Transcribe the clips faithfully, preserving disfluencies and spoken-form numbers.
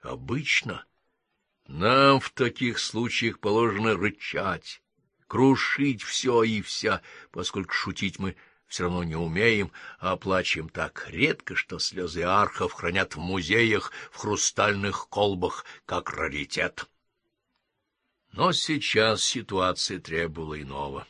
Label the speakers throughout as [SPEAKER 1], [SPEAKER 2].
[SPEAKER 1] Обычно нам в таких случаях положено рычать, крушить все и вся, поскольку шутить мы все равно не умеем, а плачем так редко, что слезы архов хранят в музеях в хрустальных колбах, как раритет. Но сейчас ситуация требовала иного.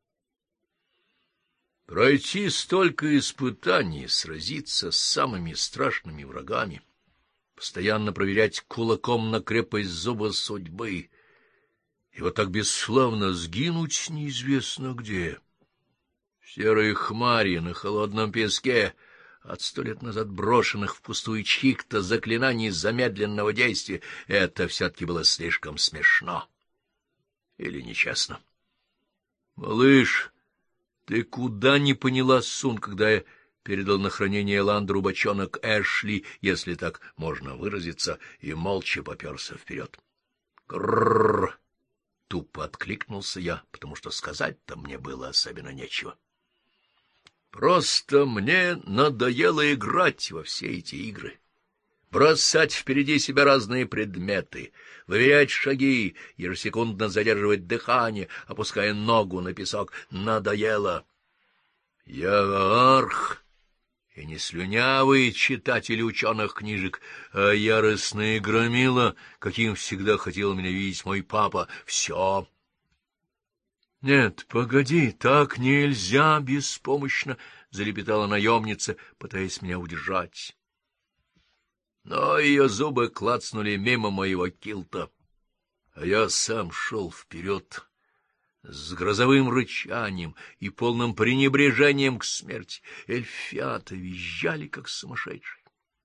[SPEAKER 1] Пройти столько испытаний, сразиться с самыми страшными врагами, постоянно проверять кулаком на крепость зуба судьбы и вот так бесславно сгинуть неизвестно где. В серой хмари на холодном песке от сто лет назад брошенных впустую чьих-то заклинаний замедленного действия — это все-таки было слишком смешно. Или нечестно. — Малыш, ты куда не поняла, Сун, когда я передал на хранение Эландру бочонок Эшли, если так можно выразиться, и молча поперся вперед. Грррр! Тупо откликнулся я, потому что сказать-то мне было особенно нечего. Просто мне надоело играть во все эти игры, бросать впереди себя разные предметы, выверять шаги, ежесекундно задерживать дыхание, опуская ногу на песок. Надоело. Я арх, и не слюнявый читатель ученых книжек, а яростный громила, каким всегда хотел меня видеть мой папа. Все. — Нет, погоди, так нельзя, — беспомощно залепетала наемница, пытаясь меня удержать. Но ее зубы клацнули мимо моего килта, а я сам шел вперед с грозовым рычанием и полным пренебрежением к смерти. Эльфята визжали, как сумасшедшие.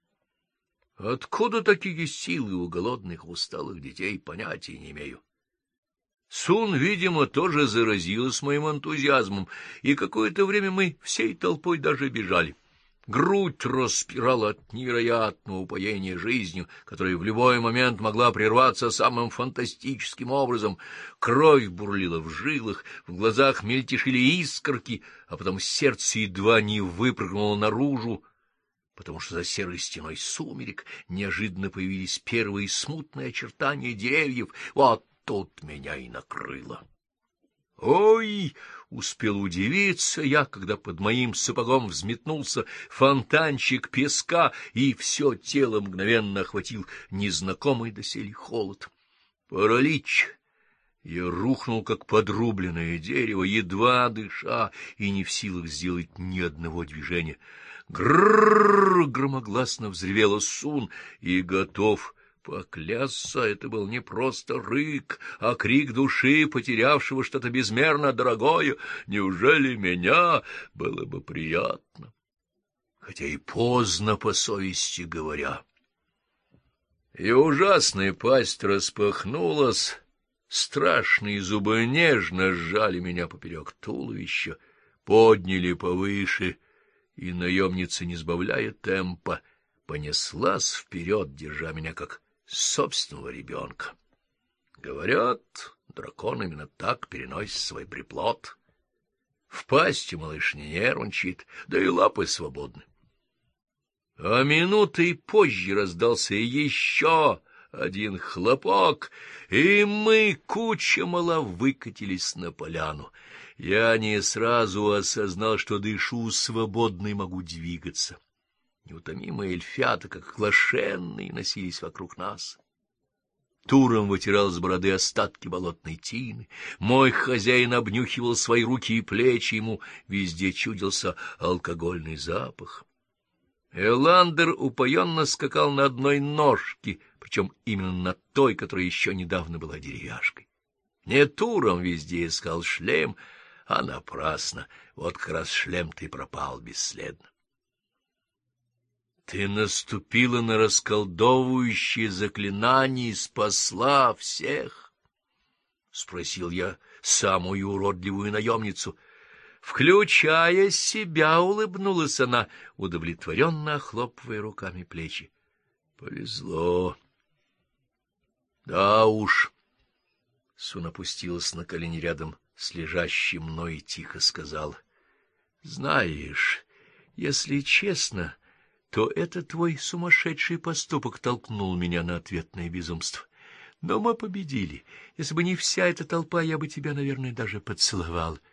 [SPEAKER 1] Откуда такие силы у голодных, усталых детей, понятия не имею. Сун, видимо, тоже заразилась моим энтузиазмом, и какое-то время мы всей толпой даже бежали. Грудь распирала от невероятного упоения жизнью, которая в любой момент могла прерваться самым фантастическим образом. Кровь бурлила в жилах, в глазах мельтешили искорки, а потом сердце едва не выпрыгнуло наружу, потому что за серой стеной сумерек неожиданно появились первые смутные очертания деревьев. Вот тут меня и накрыло. «Ой!» — успел удивиться я, когда под моим сапогом взметнулся фонтанчик песка, и все тело мгновенно охватил незнакомый доселе холод. Паралич! Я рухнул, как подрубленное дерево, едва дыша, и не в силах сделать ни одного движения. Гррррр! Громогласно взревела Сун, и готов поклясться, это был не просто рык, а крик души, потерявшего что-то безмерно дорогое. Неужели меня? Было бы приятно. Хотя и поздно, по совести говоря. И ужасная пасть распахнулась, страшные зубы нежно сжали меня поперек туловища, подняли повыше, и наемница, не сбавляя темпа, понеслась вперед, держа меня как собственного ребенка. Говорят, дракон именно так переносит свой приплод. В пасти малыш не нервничает, да и лапы свободны. А минутой позже раздался еще один хлопок, и мы, куча мала, выкатились на поляну. Я не сразу осознал, что дышу свободно и могу двигаться. Неутомимые эльфята, как оглашенные, носились вокруг нас. Туром вытирал с бороды остатки болотной тины. Мой хозяин обнюхивал свои руки и плечи, ему везде чудился алкогольный запах. Эландер упоенно скакал на одной ножке, причем именно на той, которая еще недавно была деревяшкой. Не Туром везде искал шлем, а напрасно. Вот как раз шлем-то и пропал бесследно. Ты наступила на расколдовывающее заклинание и спасла всех? — спросил я самую уродливую наемницу. Включая себя, улыбнулась она, удовлетворенно охлопывая руками плечи. Повезло. Да уж. Сун опустилась на колени рядом с лежащим мной и тихо сказала: — Знаешь, если честно, то это твой сумасшедший поступок толкнул меня на ответное безумство. Но мы победили. Если бы не вся эта толпа, я бы тебя, наверное, даже поцеловал.